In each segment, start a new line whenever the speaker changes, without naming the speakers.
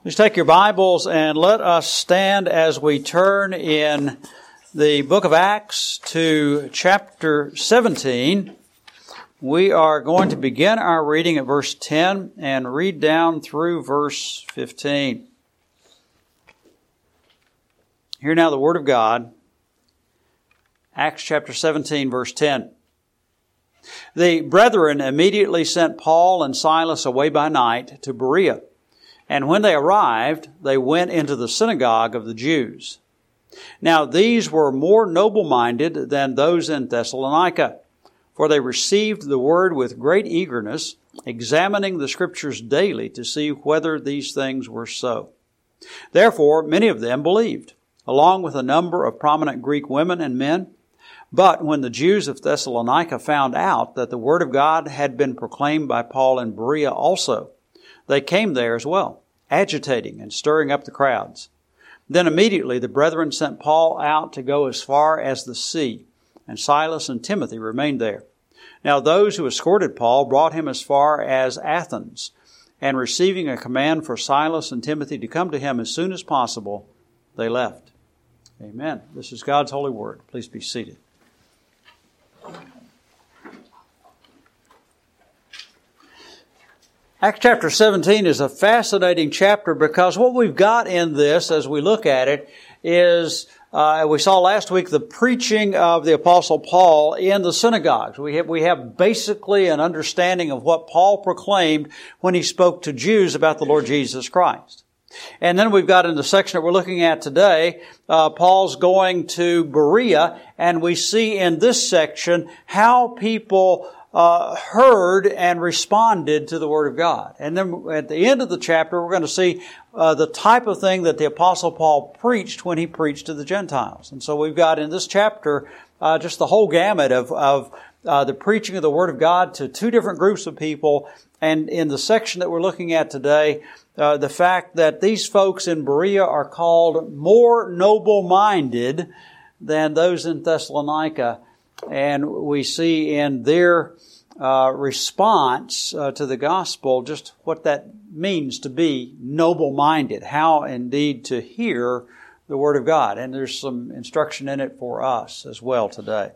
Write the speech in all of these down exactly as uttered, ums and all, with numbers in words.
Please take your Bibles and let us stand as we turn in the book of Acts to chapter seventeen. We are going to begin our reading at verse ten and read down through verse fifteen. Hear now the Word of God. Acts chapter seventeen, verse ten. The brethren immediately sent Paul and Silas away by night to Berea. And when they arrived, they went into the synagogue of the Jews. Now these were more noble-minded than those in Thessalonica, for they received the word with great eagerness, examining the Scriptures daily to see whether these things were so. Therefore many of them believed, along with a number of prominent Greek women and men. But when the Jews of Thessalonica found out that the word of God had been proclaimed by Paul in Berea also, they came there as well, agitating and stirring up the crowds. Then immediately the brethren sent Paul out to go as far as the sea, and Silas and Timothy remained there. Now those who escorted Paul brought him as far as Athens, and receiving a command for Silas and Timothy to come to him as soon as possible, they left. Amen. This is God's holy word. Please be seated. Acts chapter seventeen is a fascinating chapter because what we've got in this as we look at it is, uh, we saw last week the preaching of the Apostle Paul in the synagogues. We have, we have basically an understanding of what Paul proclaimed when he spoke to Jews about the Lord Jesus Christ. And then we've got in the section that we're looking at today, uh, Paul's going to Berea, and we see in this section how people Uh, heard and responded to the Word of God. And then at the end of the chapter, we're going to see uh, the type of thing that the Apostle Paul preached when he preached to the Gentiles. And so we've got in this chapter uh, just the whole gamut of, of uh, the preaching of the Word of God to two different groups of people. And in the section that we're looking at today, uh, the fact that these folks in Berea are called more noble-minded than those in Thessalonica. And we see in their uh, response uh, to the gospel just what that means to be noble-minded, how indeed to hear the Word of God. And there's some instruction in it for us as well today.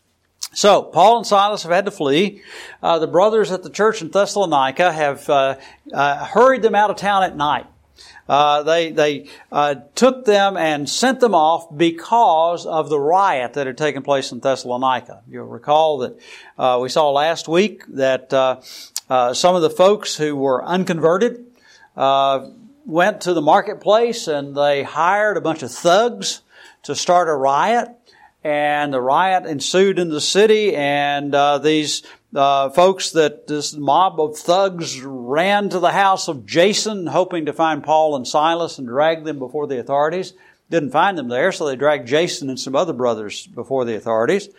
So, Paul and Silas have had to flee. Uh, the brothers at the church in Thessalonica have uh, uh, hurried them out of town at night. Uh, they they uh, took them and sent them off because of the riot that had taken place in Thessalonica. You'll recall that uh, we saw last week that uh, uh, some of the folks who were unconverted uh, went to the marketplace and they hired a bunch of thugs to start a riot. And the riot ensued in the city, and uh, these uh, folks that this mob of thugs ran to the house of Jason, hoping to find Paul and Silas and drag them before the authorities. Didn't find them there, so they dragged Jason and some other brothers before the authorities.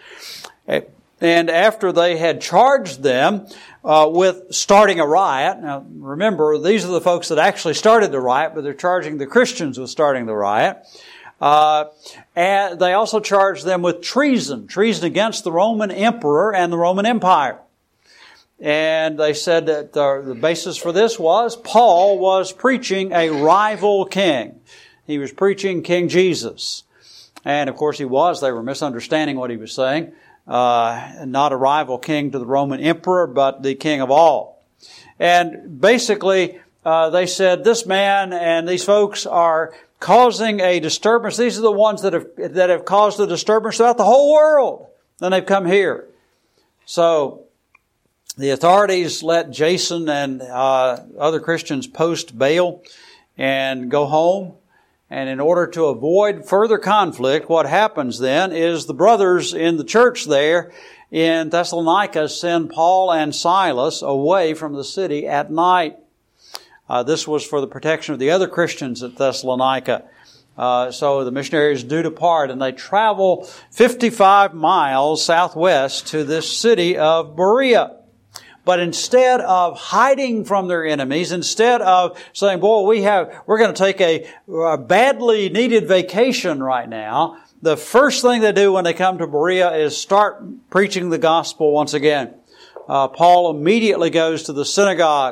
And after they had charged them uh, with starting a riot, now remember, these are the folks that actually started the riot, but they're charging the Christians with starting the riot. Uh, and they also charged them with treason, treason against the Roman emperor and the Roman Empire. And they said that the, the basis for this was Paul was preaching a rival king. He was preaching King Jesus. And of course he was. They were misunderstanding what he was saying. Uh, not a rival king to the Roman emperor, but the king of all. And basically, uh, they said this man and these folks are causing a disturbance. These are the ones that have that have caused the disturbance throughout the whole world. Then they've come here. So the authorities let Jason and uh, other Christians post bail and go home. And in order to avoid further conflict, what happens then is the brothers in the church there in Thessalonica send Paul and Silas away from the city at night. Uh, this was for the protection of the other Christians at Thessalonica. Uh, so the missionaries do depart, and they travel fifty-five miles southwest to this city of Berea. But instead of hiding from their enemies, instead of saying, boy, we have, we're going to take a, a badly needed vacation right now, the first thing they do when they come to Berea is start preaching the gospel once again. Uh, Paul immediately goes to the synagogue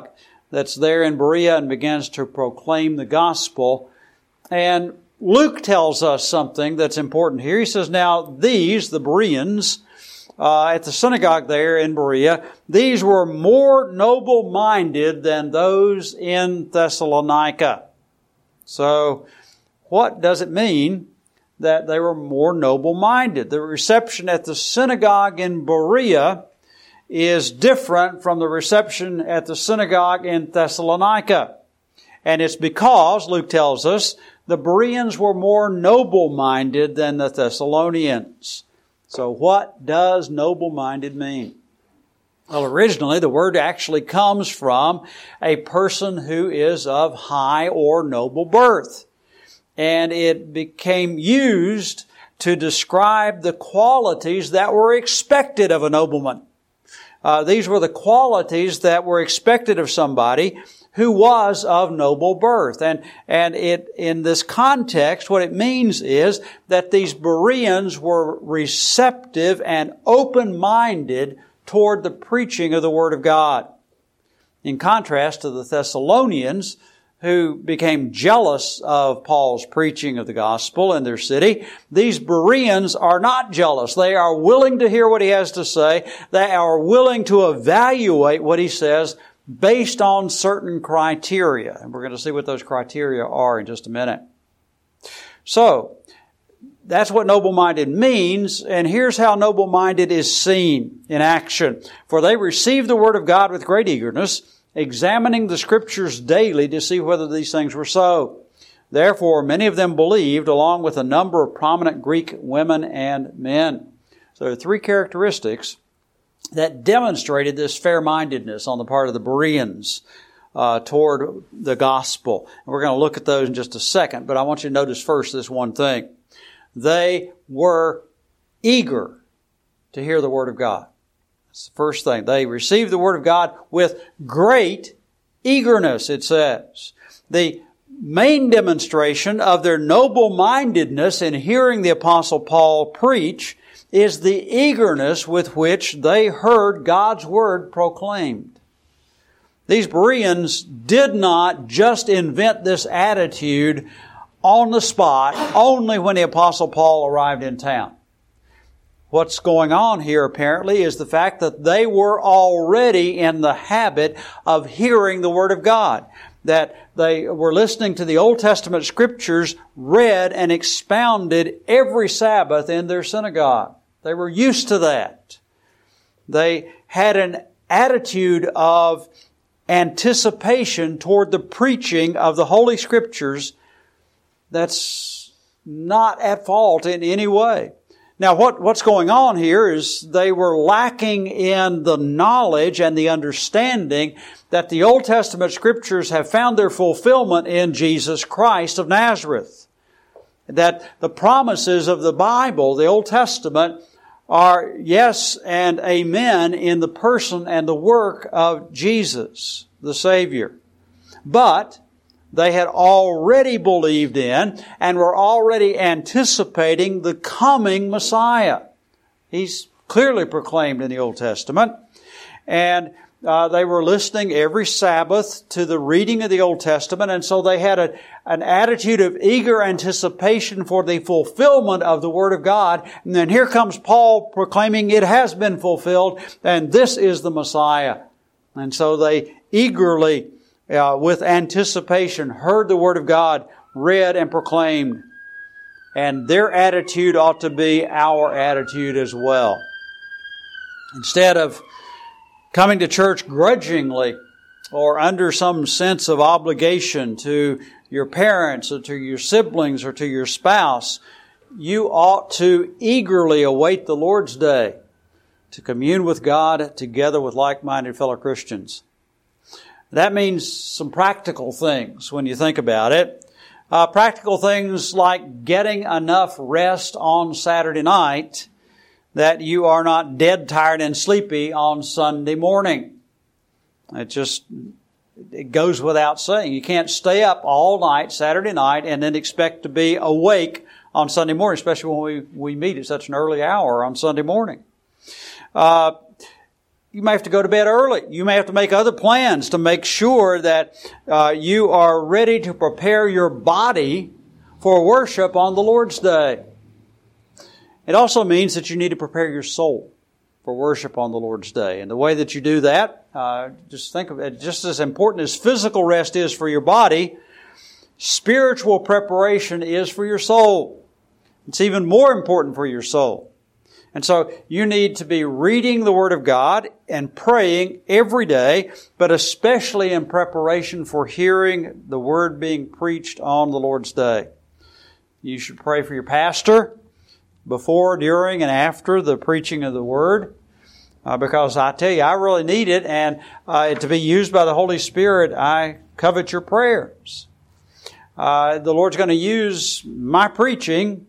that's there in Berea and begins to proclaim the gospel. And Luke tells us something that's important here. He says, now these, the Bereans, uh, at the synagogue there in Berea, these were more noble-minded than those in Thessalonica. So, what does it mean that they were more noble-minded? The reception at the synagogue in Berea is different from the reception at the synagogue in Thessalonica. And it's because, Luke tells us, the Bereans were more noble-minded than the Thessalonians. So what does noble-minded mean? Well, originally the word actually comes from a person who is of high or noble birth. And it became used to describe the qualities that were expected of a nobleman. Uh, these were the qualities that were expected of somebody who was of noble birth. And, and it, in this context, what it means is that these Bereans were receptive and open-minded toward the preaching of the Word of God. In contrast to the Thessalonians, who became jealous of Paul's preaching of the gospel in their city, these Bereans are not jealous. They are willing to hear what he has to say. They are willing to evaluate what he says based on certain criteria. And we're going to see what those criteria are in just a minute. So, that's what noble-minded means, and here's how noble-minded is seen in action. For they received the Word of God with great eagerness, examining the Scriptures daily to see whether these things were so. Therefore, many of them believed, along with a number of prominent Greek women and men. So there are three characteristics that demonstrated this fair-mindedness on the part of the Bereans uh, toward the gospel. And we're going to look at those in just a second, but I want you to notice first this one thing. They were eager to hear the Word of God. That's the first thing. They received the Word of God with great eagerness, it says. The main demonstration of their noble-mindedness in hearing the Apostle Paul preach is the eagerness with which they heard God's Word proclaimed. These Bereans did not just invent this attitude on the spot only when the Apostle Paul arrived in town. What's going on here apparently is the fact that they were already in the habit of hearing the Word of God. That they were listening to the Old Testament Scriptures read and expounded every Sabbath in their synagogue. They were used to that. They had an attitude of anticipation toward the preaching of the Holy Scriptures that's not at fault in any way. Now, what, what's going on here is they were lacking in the knowledge and the understanding that the Old Testament Scriptures have found their fulfillment in Jesus Christ of Nazareth. That the promises of the Bible, the Old Testament, are yes and amen in the person and the work of Jesus, the Savior. But they had already believed in and were already anticipating the coming Messiah. He's clearly proclaimed in the Old Testament. And uh, they were listening every Sabbath to the reading of the Old Testament. And so they had a, an attitude of eager anticipation for the fulfillment of the Word of God. And then here comes Paul proclaiming it has been fulfilled and this is the Messiah. And so they eagerly Uh, with anticipation, heard the Word of God read and proclaimed. And their attitude ought to be our attitude as well. Instead of coming to church grudgingly or under some sense of obligation to your parents or to your siblings or to your spouse, you ought to eagerly await the Lord's day to commune with God together with like-minded fellow Christians. That means some practical things when you think about it. Uh, practical things like getting enough rest on Saturday night that you are not dead tired and sleepy on Sunday morning. It just, it goes without saying. You can't stay up all night Saturday night and then expect to be awake on Sunday morning, especially when we, we meet at such an early hour on Sunday morning. Uh, you may have to go to bed early. You may have to make other plans to make sure that uh, you are ready to prepare your body for worship on the Lord's Day. It also means that you need to prepare your soul for worship on the Lord's Day. And the way that you do that, uh, just think of it, just as important as physical rest is for your body, spiritual preparation is for your soul. It's even more important for your soul. And so you need to be reading the Word of God and praying every day, but especially in preparation for hearing the Word being preached on the Lord's Day. You should pray for your pastor before, during, and after the preaching of the Word, uh, because I tell you, I really need it, and uh, to be used by the Holy Spirit, I covet your prayers. Uh, the Lord's going to use my preaching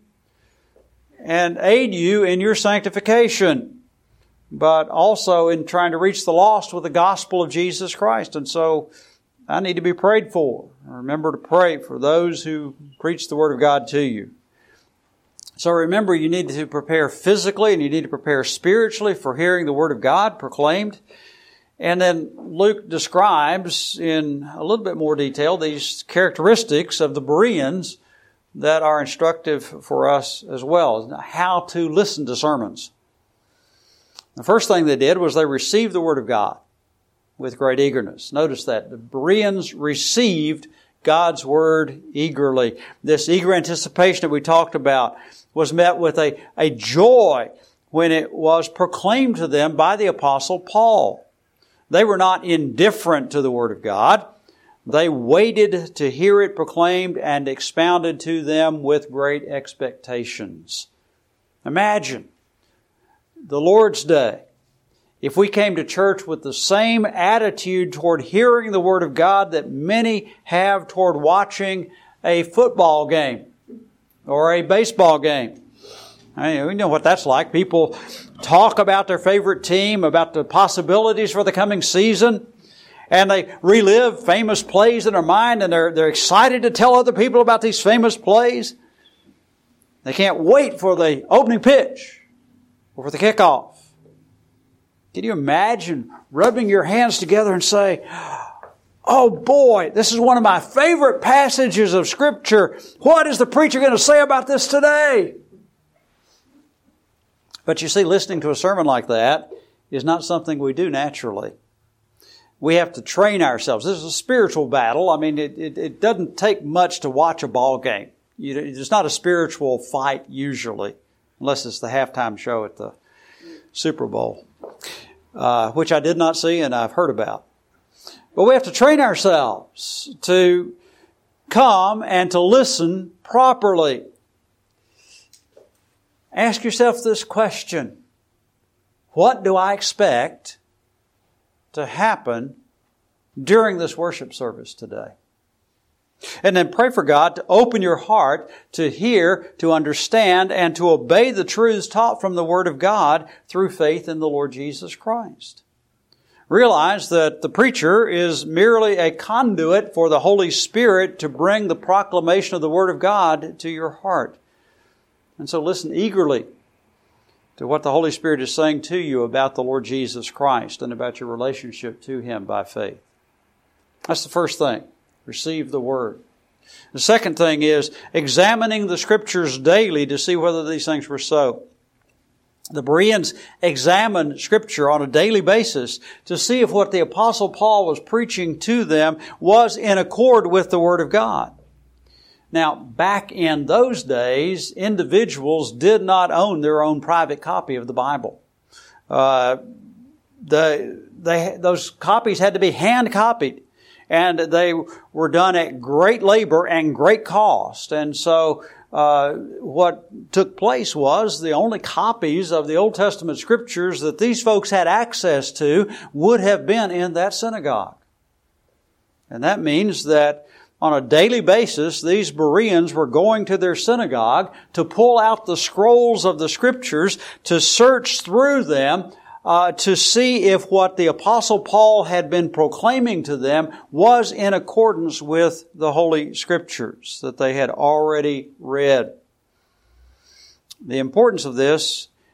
and aid you in your sanctification, but also in trying to reach the lost with the gospel of Jesus Christ. And so I need to be prayed for. Remember to pray for those who preach the Word of God to you. So remember, you need to prepare physically and you need to prepare spiritually for hearing the Word of God proclaimed. And then Luke describes in a little bit more detail these characteristics of the Bereans that are instructive for us as well, how to listen to sermons. The first thing they did was they received the Word of God with great eagerness. Notice that. The Bereans received God's Word eagerly. This eager anticipation that we talked about was met with a, a joy when it was proclaimed to them by the Apostle Paul. They were not indifferent to the Word of God. They waited to hear it proclaimed and expounded to them with great expectations. Imagine the Lord's Day. If we came to church with the same attitude toward hearing the Word of God that many have toward watching a football game or a baseball game. I mean, we know what that's like. People talk about their favorite team, about the possibilities for the coming season, and they relive famous plays in their mind, and they're, they're excited to tell other people about these famous plays. They can't wait for the opening pitch or for the kickoff. Can you imagine rubbing your hands together and say, oh boy, this is one of my favorite passages of Scripture. What is the preacher going to say about this today? But you see, listening to a sermon like that is not something we do naturally. We have to train ourselves. This is a spiritual battle. I mean, it, it, it doesn't take much to watch a ball game. You, it's not a spiritual fight usually, unless it's the halftime show at the Super Bowl, uh, which I did not see and I've heard about. But we have to train ourselves to come and to listen properly. Ask yourself this question: what do I expect to happen during this worship service today? And then pray for God to open your heart to hear, to understand, and to obey the truths taught from the Word of God through faith in the Lord Jesus Christ. Realize that the preacher is merely a conduit for the Holy Spirit to bring the proclamation of the Word of God to your heart. And so listen eagerly to what the Holy Spirit is saying to you about the Lord Jesus Christ and about your relationship to Him by faith. That's the first thing. Receive the Word. The second thing is examining the Scriptures daily to see whether these things were so. The Bereans examined Scripture on a daily basis to see if what the Apostle Paul was preaching to them was in accord with the Word of God. Now, back in those days, individuals did not own their own private copy of the Bible. Uh, the, they, those copies had to be hand-copied, and they were done at great labor and great cost. And so uh, what took place was the only copies of the Old Testament Scriptures that these folks had access to would have been in that synagogue. And that means that on a daily basis, these Bereans were going to their synagogue to pull out the scrolls of the Scriptures, to search through them, uh, to see if what the Apostle Paul had been proclaiming to them was in accordance with the Holy Scriptures that they had already read. The importance of this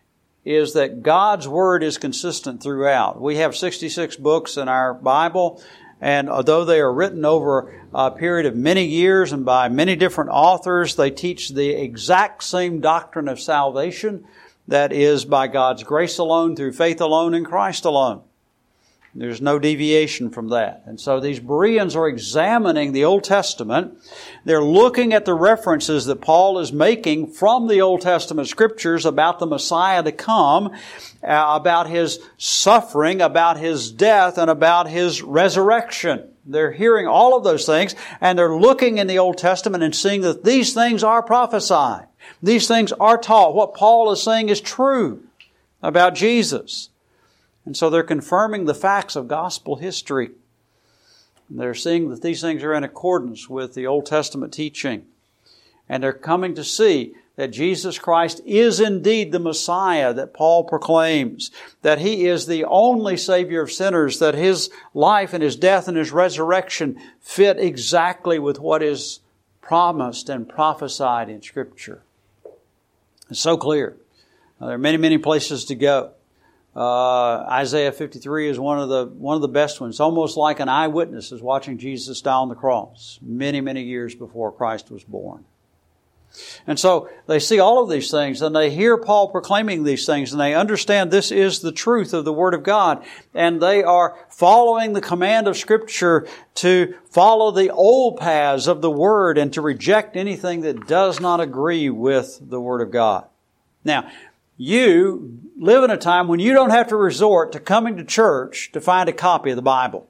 is that God's Word is consistent throughout. We have sixty-six books in our Bible, and although they are written over a period of many years and by many different authors, they teach the exact same doctrine of salvation, that is by God's grace alone, through faith alone, in Christ alone. There's no deviation from that. And so these Bereans are examining the Old Testament. They're looking at the references that Paul is making from the Old Testament Scriptures about the Messiah to come, uh, about His suffering, about His death, and about His resurrection. They're hearing all of those things, and they're looking in the Old Testament and seeing that these things are prophesied. These things are taught. What Paul is saying is true about Jesus. And so they're confirming the facts of gospel history. They're seeing that these things are in accordance with the Old Testament teaching. And they're coming to see that Jesus Christ is indeed the Messiah that Paul proclaims, that He is the only Savior of sinners, that His life and His death and His resurrection fit exactly with what is promised and prophesied in Scripture. It's so clear. Now, there are many, many places to go. Uh, Isaiah fifty-three is one of the one of the best ones. It's almost like an eyewitness is watching Jesus die on the cross many, many years before Christ was born. And so they see all of these things, and they hear Paul proclaiming these things, and they understand this is the truth of the Word of God. And they are following the command of Scripture to follow the old paths of the Word and to reject anything that does not agree with the Word of God. Now, you live in a time when you don't have to resort to coming to church to find a copy of the Bible.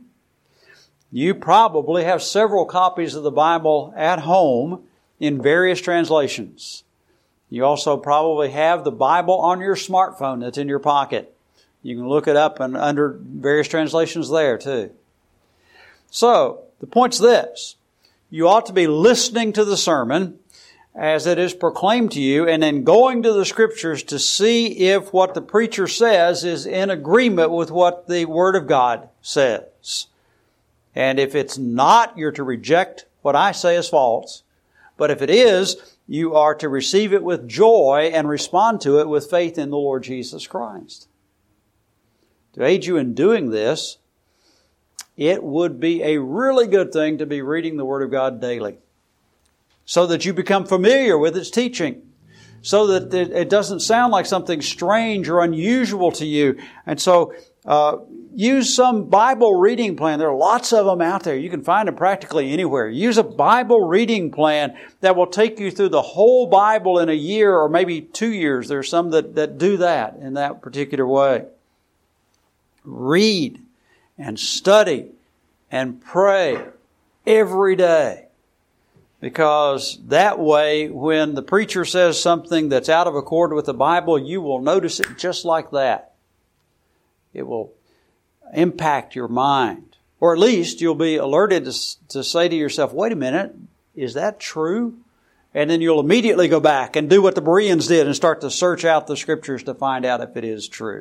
You probably have several copies of the Bible at home in various translations. You also probably have the Bible on your smartphone that's in your pocket. You can look it up and under various translations there too. So, the point's this. You ought to be listening to the sermon as it is proclaimed to you, and then going to the Scriptures to see if what the preacher says is in agreement with what the Word of God says. And if it's not, you're to reject what I say as false. But if it is, you are to receive it with joy and respond to it with faith in the Lord Jesus Christ. To aid you in doing this, it would be a really good thing to be reading the Word of God daily, so that you become familiar with its teaching, so that it doesn't sound like something strange or unusual to you. And so uh, use some Bible reading plan. There are lots of them out there. You can find them practically anywhere. Use a Bible reading plan that will take you through the whole Bible in a year or maybe two years. There are some that, that do that in that particular way. Read and study and pray every day. Because that way, when the preacher says something that's out of accord with the Bible, you will notice it just like that. It will impact your mind. Or at least you'll be alerted to, to say to yourself, wait a minute, is that true? And then you'll immediately go back and do what the Bereans did and start to search out the Scriptures to find out if it is true.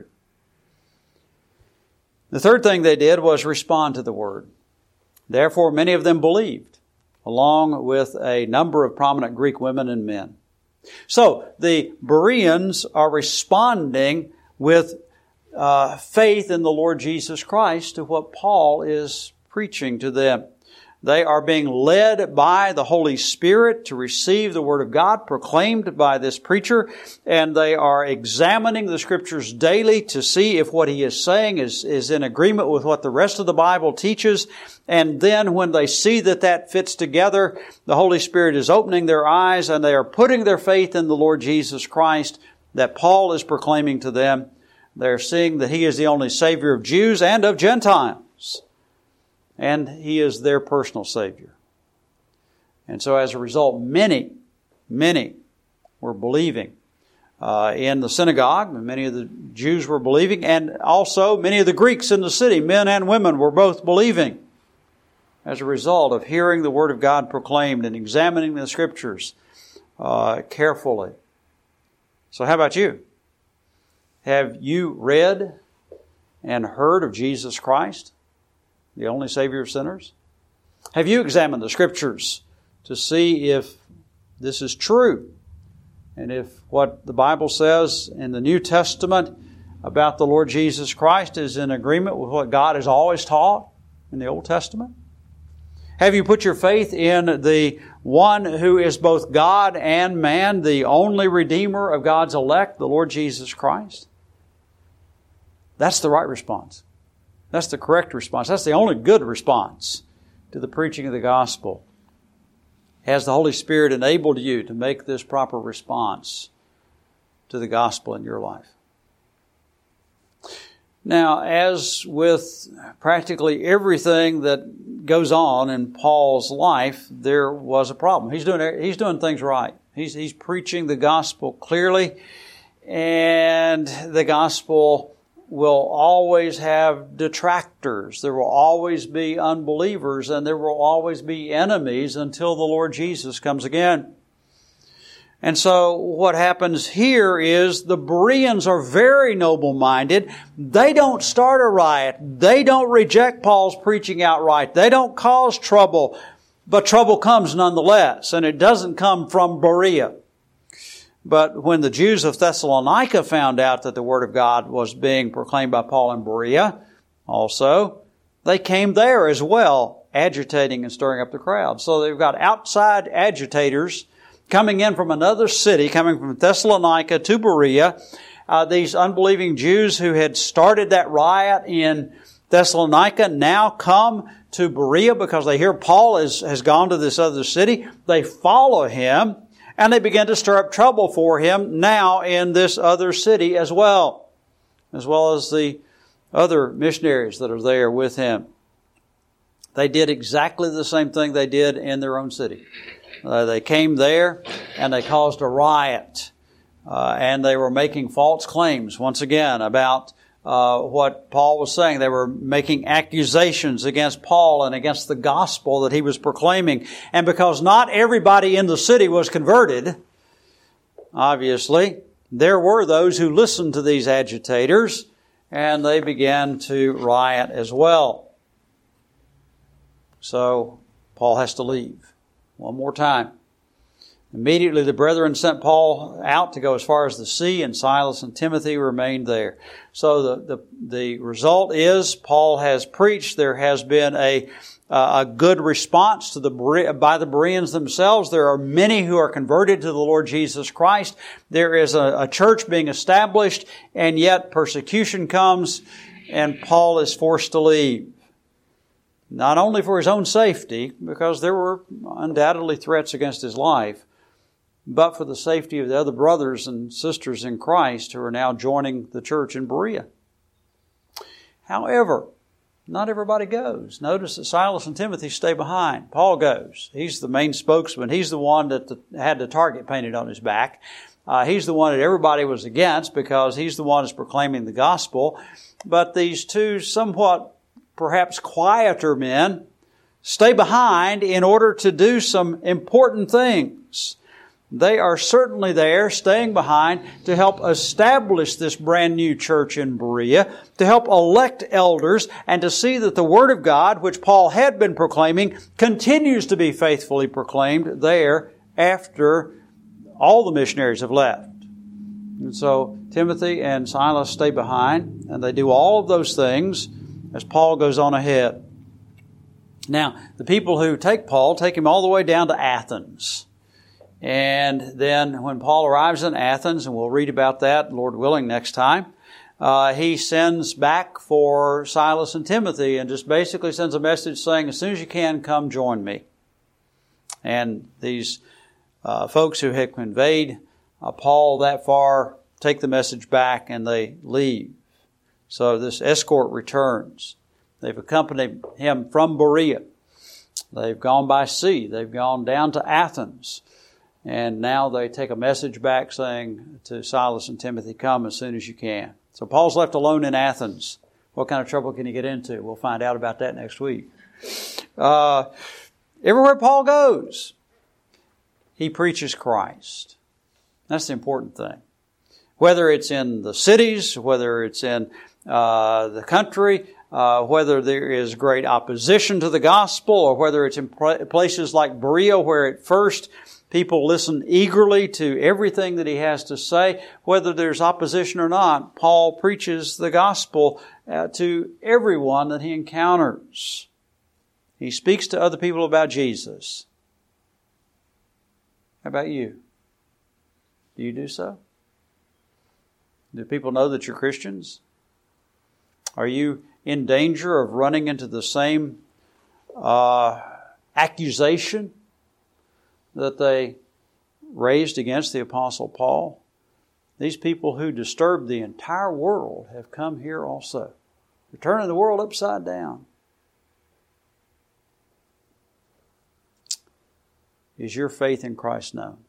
The third thing they did was respond to the Word. Therefore, many of them believed, along with a number of prominent Greek women and men. So, the Bereans are responding with uh, faith in the Lord Jesus Christ to what Paul is preaching to them. They are being led by the Holy Spirit to receive the Word of God proclaimed by this preacher, and they are examining the Scriptures daily to see if what he is saying is, is in agreement with what the rest of the Bible teaches. And then when they see that that fits together, the Holy Spirit is opening their eyes and they are putting their faith in the Lord Jesus Christ that Paul is proclaiming to them. They're seeing that He is the only Savior of Jews and of Gentiles. And He is their personal Savior. And so as a result, many, many were believing uh, in the synagogue. And many of the Jews were believing. And also many of the Greeks in the city, men and women, were both believing as a result of hearing the Word of God proclaimed and examining the Scriptures uh, carefully. So how about you? Have you read and heard of Jesus Christ, the only Savior of sinners? Have you examined the Scriptures to see if this is true And if what the Bible says in the New Testament about the Lord Jesus Christ is in agreement with what God has always taught in the Old Testament? Have you put your faith in the one who is both God and man, the only Redeemer of God's elect, the Lord Jesus Christ? That's the right response. That's the correct response. That's the only good response to the preaching of the gospel. Has the Holy Spirit enabled you to make this proper response to the gospel in your life? Now, as with practically everything that goes on in Paul's life, there was a problem. He's doing, he's doing things right. He's, he's preaching the gospel clearly, and the gospel will always have detractors. There will always be unbelievers, and there will always be enemies until the Lord Jesus comes again. And so what happens here is the Bereans are very noble-minded. They don't start a riot. They don't reject Paul's preaching outright. They don't cause trouble, but trouble comes nonetheless, and it doesn't come from Berea. But when the Jews of Thessalonica found out that the Word of God was being proclaimed by Paul in Berea also, they came there as well, agitating and stirring up the crowd. So they've got outside agitators coming in from another city, coming from Thessalonica to Berea. Uh, these unbelieving Jews who had started that riot in Thessalonica now come to Berea because they hear Paul is, has gone to this other city. They follow him, and they begin to stir up trouble for him now in this other city as well, as well as the other missionaries that are there with him. They did exactly the same thing they did in their own city. Uh, they came there and they caused a riot. Uh, and they were making false claims, once again, about uh, what Paul was saying. They were making accusations against Paul and against the gospel that he was proclaiming. And because not everybody in the city was converted, obviously, there were those who listened to these agitators, and they began to riot as well. So Paul has to leave. One more time. Immediately the brethren sent Paul out to go as far as the sea, and Silas and Timothy remained there. So the, the, the result is Paul has preached. There has been a, uh, a good response to the by the Bereans themselves. There are many who are converted to the Lord Jesus Christ. There is a, a church being established, and yet persecution comes, and Paul is forced to leave. Not only for his own safety, because there were undoubtedly threats against his life, but for the safety of the other brothers and sisters in Christ who are now joining the church in Berea. However, not everybody goes. Notice that Silas and Timothy stay behind. Paul goes. He's the main spokesman. He's the one that the, had the target painted on his back. Uh, he's the one that everybody was against because he's the one that's proclaiming the gospel. But these two somewhat perhaps quieter men stay behind in order to do some important things. They are certainly there, staying behind, to help establish this brand new church in Berea, to help elect elders, and to see that the Word of God, which Paul had been proclaiming, continues to be faithfully proclaimed there after all the missionaries have left. And so Timothy and Silas stay behind, and they do all of those things as Paul goes on ahead. Now, the people who take Paul take him all the way down to Athens. And then when Paul arrives in Athens, and we'll read about that, Lord willing, next time, uh, he sends back for Silas and Timothy and just basically sends a message saying, as soon as you can, come join me. And these uh, folks who had conveyed uh, Paul that far take the message back and they leave. So this escort returns. They've accompanied him from Berea. They've gone by sea. They've gone down to Athens. And now they take a message back saying to Silas and Timothy, come as soon as you can. So Paul's left alone in Athens. What kind of trouble can he get into? We'll find out about that next week. Uh, everywhere Paul goes, he preaches Christ. That's the important thing. Whether it's in the cities, whether it's in uh, the country, uh, whether there is great opposition to the gospel, or whether it's in places like Berea where at first people listen eagerly to everything that he has to say. Whether there's opposition or not, Paul preaches the gospel uh, to everyone that he encounters. He speaks to other people about Jesus. How about you? Do you do so? Do people know that you're Christians? Are you in danger of running into the same uh, accusation that they raised against the Apostle Paul? These people who disturbed the entire world have come here also. They're turning the world upside down. Is your faith in Christ known?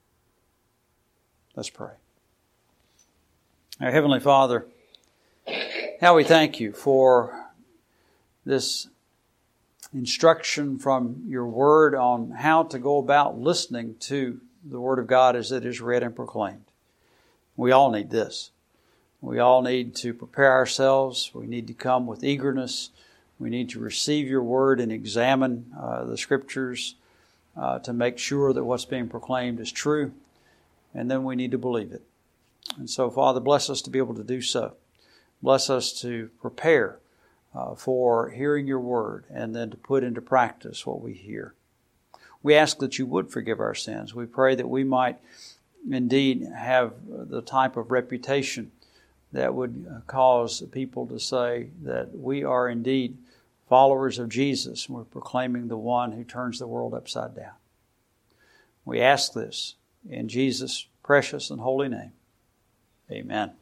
Let's pray. Our Heavenly Father, how we thank you for this instruction from your Word on how to go about listening to the Word of God as it is read and proclaimed. We all need this. We all need to prepare ourselves. We need to come with eagerness. We need to receive your Word and examine uh, the Scriptures uh, to make sure that what's being proclaimed is true. And then we need to believe it. And so, Father, bless us to be able to do so. Bless us to prepare uh, for hearing your word and then to put into practice what we hear. We ask that you would forgive our sins. We pray that we might indeed have the type of reputation that would cause people to say that we are indeed followers of Jesus and we're proclaiming the one who turns the world upside down. We ask this in Jesus' precious and holy name. Amen.